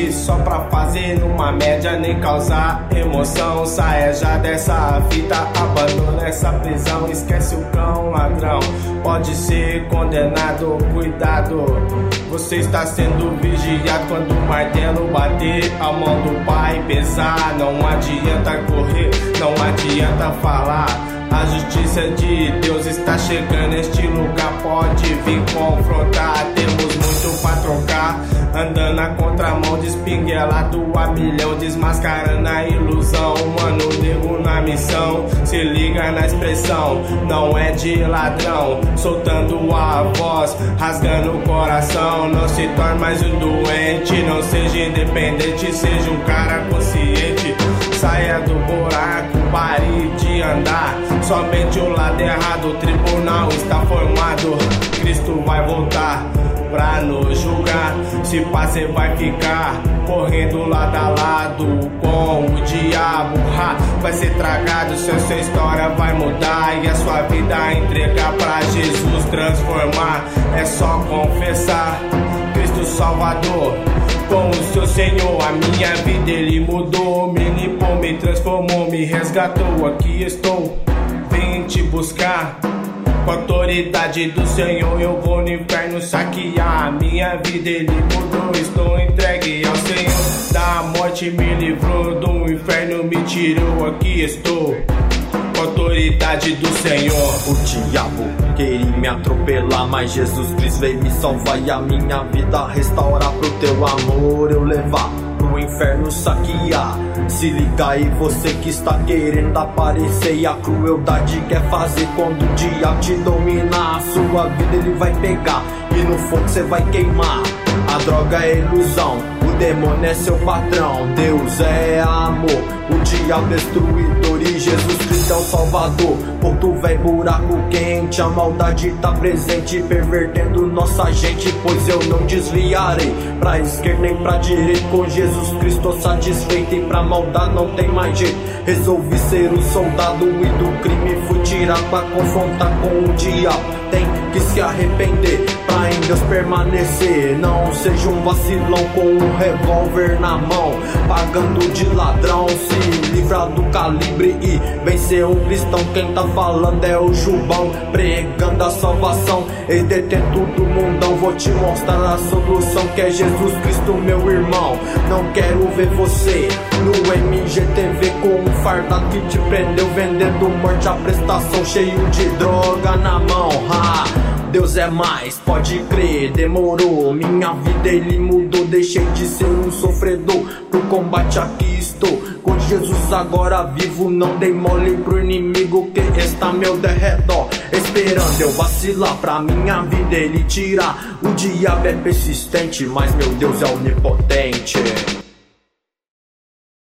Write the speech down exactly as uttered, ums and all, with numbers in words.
aqui só pra fazer uma média, nem causar emoção. Saia já dessa fita, abandona essa prisão. Esquece o cão ladrão, pode ser condenado. Cuidado, você está sendo vigiado. Quando o martelo bater, a mão do pai pesar. Não adianta correr, não adianta falar. A justiça de Deus está chegando neste lugar, pode vir confrontar. Temos muito pra trocar, andando na contramão, despinguelado a milhão, desmascarando a ilusão. Mano, nego na missão, se liga na expressão, não é de ladrão. Soltando a voz, rasgando o coração. Não se torne mais um doente, não seja independente, seja um cara consciente. Saia do buraco, pare de andar. Somente o lado errado, o tribunal está formado. Cristo vai voltar pra nos julgar. Se pá, cê vai ficar correndo lado a lado com o diabo. Ha, vai ser tragado, seu, sua história vai mudar. E a sua vida entregar pra Jesus transformar. É só confessar Cristo Salvador com o seu Senhor. A minha vida ele mudou, me limpou, me transformou, me resgatou. Aqui estou, vim te buscar. Com a autoridade do Senhor eu vou no inferno saquear. A minha vida ele mudou, estou entregue ao Senhor. Da morte me livrou, do inferno me tirou. Aqui estou, com a autoridade do Senhor. O diabo queria me atropelar, mas Jesus Cristo veio me salvar e a minha vida restaurar. Pro teu amor eu levar pro inferno saquear. Se liga aí você que está querendo aparecer, e a crueldade quer fazer quando o diabo te dominar. A sua vida ele vai pegar e no fogo você vai queimar. A droga é ilusão, o demônio é seu patrão. Deus é amor, o diabo é destruidor e Jesus Cristo é o salvador. Ponto véi, buraco quente, a maldade tá presente, pervertendo nossa gente, pois eu não desviarei pra esquerda nem pra direita. Com Jesus Cristo tô satisfeito e pra maldade não tem mais jeito. Resolvi ser um soldado e do crime fui tirado pra confrontar com o diabo. Tem que se arrepender pra em Deus permanecer. Não seja um vacilão com um revólver na mão, pagando de ladrão. Se livrar do calibre e vencer um cristão. Quem tá falando é o Jubão, pregando a salvação. Ele detém todo mundão, vou te mostrar a solução, que é Jesus Cristo, meu irmão. Não quero ver você no M G T V com um farda que te prendeu, vendendo morte a prestação, cheio de droga na mão. Ha! Deus é mais, pode crer, demorou. Minha vida ele mudou, deixei de ser um sofredor. Pro combate aqui estou, com Jesus agora vivo. Não dei mole pro inimigo que está ao meu derredor, esperando eu vacilar pra minha vida ele tirar. O diabo é persistente, mas meu Deus é onipotente.